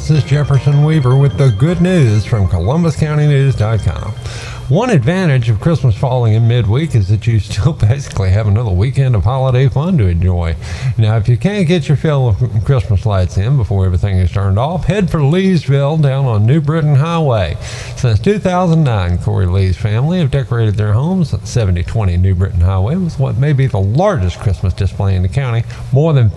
This is Jefferson Weaver with the good news from ColumbusCountyNews.com. One advantage of Christmas falling in midweek is that you still basically have another weekend of holiday fun to enjoy. Now, if you can't get your fill of Christmas lights in before everything is turned off, head for Leesville down on New Britain Highway. Since 2009, Corey Lee's family have decorated their homes at 7020 New Britain Highway with what may be the largest Christmas display in the county. More than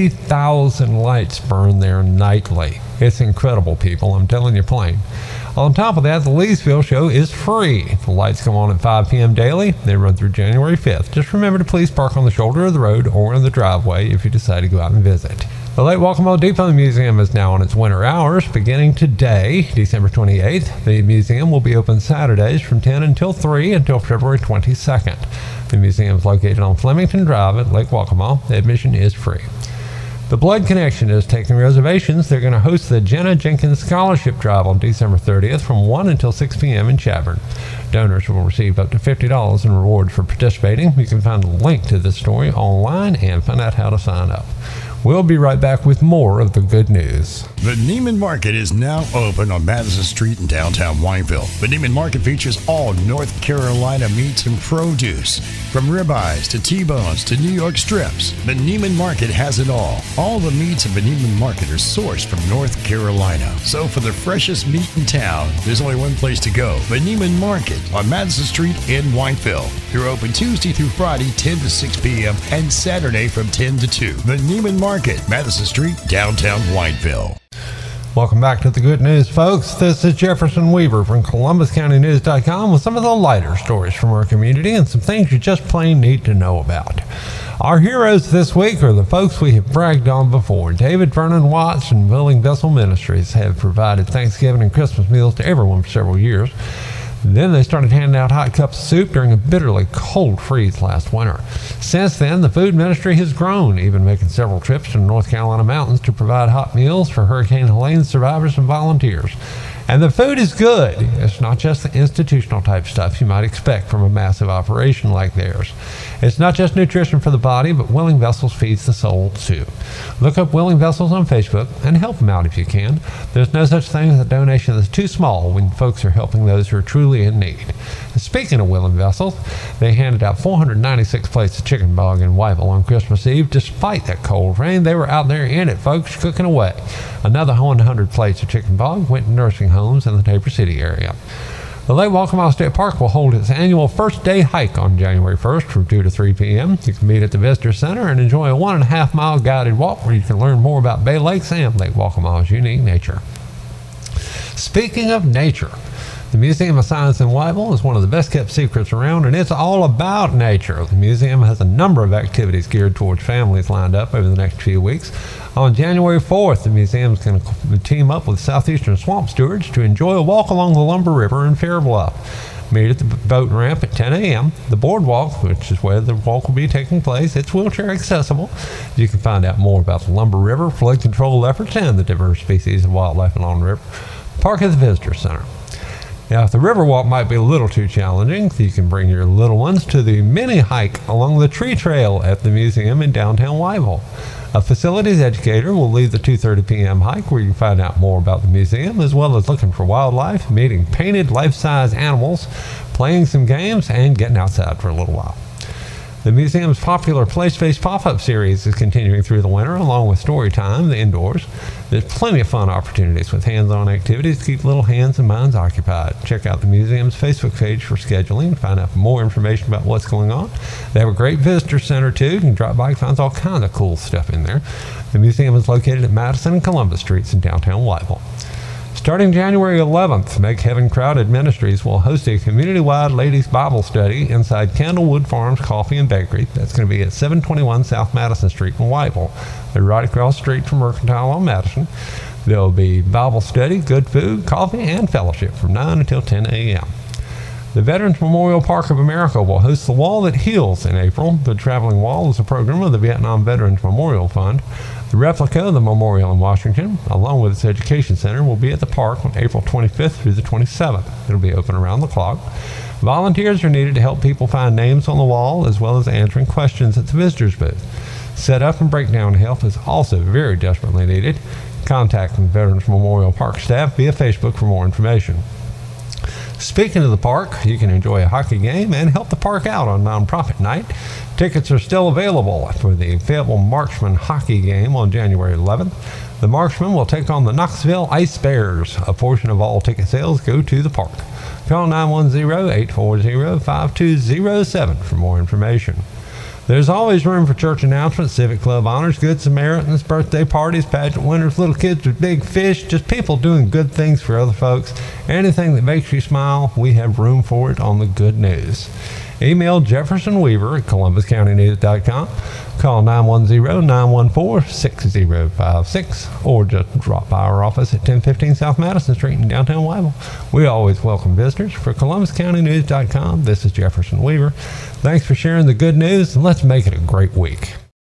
50,000 lights burn there nightly. It's incredible, people. I'm telling you plain. On top of that, the Leesville show is free. The lights come on at 5 p.m. daily. They run through January 5th. Just remember to please park on the shoulder of the road or in the driveway if you decide to go out and visit. The Lake Waccamaw Depot Museum is now on its winter hours beginning today, December 28th. The museum will be open Saturdays from 10 until 3 until February 22nd. The museum is located on Flemington Drive at Lake Waccamaw. The admission is free. The Blood Connection is taking reservations. They're going to host the Jenna Jenkins Scholarship Drive on December 30th from 1 until 6 p.m. in Chadbourn. Donors will receive up to $50 in rewards for participating. You can find a link to this story online and find out how to sign up. We'll be right back with more of the good news. The Neiman Market is now open on Madison Street in downtown Wineville. The Neiman Market features all North Carolina meats and produce. From ribeyes to T-bones to New York strips, the Neiman Market has it all. All the meats of the Neiman Market are sourced from North Carolina. So for the freshest meat in town, there's only one place to go. The Neiman Market on Madison Street in Wineville. They're open Tuesday through Friday, 10 to 6 p.m. and Saturday from 10 to 2. The Neiman Market, Madison Street, downtown Wineville. Welcome back to the good news, folks. This is Jefferson Weaver from ColumbusCountyNews.com with some of the lighter stories from our community and some things you just plain need to know about. Our heroes this week are the folks we have bragged on before. David Vernon Watts and Willing Vessel Ministries have provided Thanksgiving and Christmas meals to everyone for several years. Then they started handing out hot cups of soup during a bitterly cold freeze last winter. Since then, the food ministry has grown, even making several trips to the North Carolina mountains to provide hot meals for Hurricane Helene survivors and volunteers. And the food is good. It's not just the institutional type stuff you might expect from a massive operation like theirs. It's not just nutrition for the body, but Willing Vessels feeds the soul too. Look up Willing Vessels on Facebook and help them out if you can. There's no such thing as a donation that's too small when folks are helping those who are truly in need. And speaking of Willing Vessels, they handed out 496 plates of chicken bog in Wyville on Christmas Eve. Despite that cold rain, they were out there in it, folks, cooking away. Another 100 plates of chicken bog went to nursing homes in the Tabor City area. The Lake Waccamaw State Park will hold its annual first day hike on January 1st from 2 to 3 p.m. You can meet at the Visitor Center and enjoy a 1.5 mile guided walk where you can learn more about Bay Lakes and Lake Waccamaw's unique nature. Speaking of nature, the Museum of Science in Wyville is one of the best kept secrets around, and it's all about nature. The museum has a number of activities geared towards families lined up over the next few weeks. On January 4th, the museum is going to team up with Southeastern Swamp Stewards to enjoy a walk along the Lumber River in Fair Bluff. Meet at the boat ramp at 10 a.m. The boardwalk, which is where the walk will be taking place, it's wheelchair accessible. You can find out more about the Lumber River, flood control efforts, and the diverse species of wildlife along the river. Park at the Visitor Center. Now, if the river walk might be a little too challenging, you can bring your little ones to the mini hike along the tree trail at the museum in downtown Wyville. A facilities educator will lead the 2:30 p.m. hike where you can find out more about the museum, as well as looking for wildlife, meeting painted life-size animals, playing some games, and getting outside for a little while. The museum's popular Play Space pop-up series is continuing through the winter, along with story time, the indoors. There's plenty of fun opportunities with hands-on activities to keep little hands and minds occupied. Check out the museum's Facebook page for scheduling and find out more information about what's going on. They have a great visitor center, too. You can drop by and find all kinds of cool stuff in there. The museum is located at Madison and Columbus Streets in downtown Wyville. Starting January 11th, Make Heaven Crowded Ministries will host a community-wide ladies' Bible study inside Candlewood Farms Coffee and Bakery. That's going to be at 721 South Madison Street in Wyville. They're right across the street from Mercantile on Madison. There will be Bible study, good food, coffee, and fellowship from 9 until 10 a.m. The Veterans Memorial Park of America will host the Wall That Heals in April. The Traveling Wall is a program of the Vietnam Veterans Memorial Fund. The replica of the memorial in Washington, along with its education center, will be at the park on April 25th through the 27th. It'll be open around the clock. Volunteers are needed to help people find names on the wall, as well as answering questions at the visitors booth. Setup and breakdown help is also very desperately needed. Contact the Veterans Memorial Park staff via Facebook for more information. Speaking of the park, you can enjoy a hockey game and help the park out on nonprofit night. Tickets are still available for the Fayetteville Marksman hockey game on January 11th. The Marksmen will take on the Knoxville Ice Bears. A portion of all ticket sales go to the park. Call 910-840-5207 for more information. There's always room for church announcements, Civic Club honors, Good Samaritans, birthday parties, pageant winners, little kids with big fish, just people doing good things for other folks. Anything that makes you smile, we have room for it on the Good News. Email Jefferson Weaver at ColumbusCountyNews.com. Call 910-914-6056 or just drop by our office at 1015 South Madison Street in downtown Wyville. We always welcome visitors. For ColumbusCountyNews.com, this is Jefferson Weaver. Thanks for sharing the good news, and let's make it a great week.